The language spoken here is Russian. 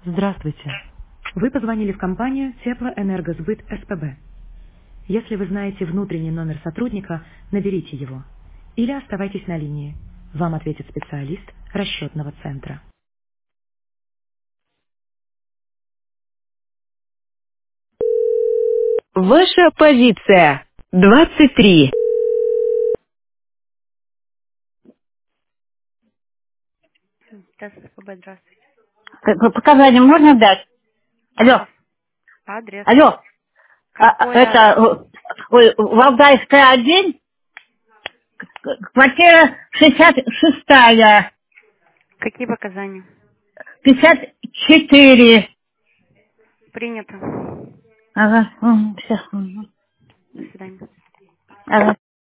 Здравствуйте. Вы позвонили в компанию Теплоэнергосбыт СПБ. Если вы знаете внутренний номер сотрудника, наберите его. Или оставайтесь на линии. Вам ответит специалист расчетного центра. Ваша позиция. 23. Здравствуйте. Показания можно дать? Алло, Адрес. Адрес. алло. Какой Это адрес? Валдайская 1, квартира 66-я, Какие показания? 54. Принято. Ага, все. До свидания. Ага.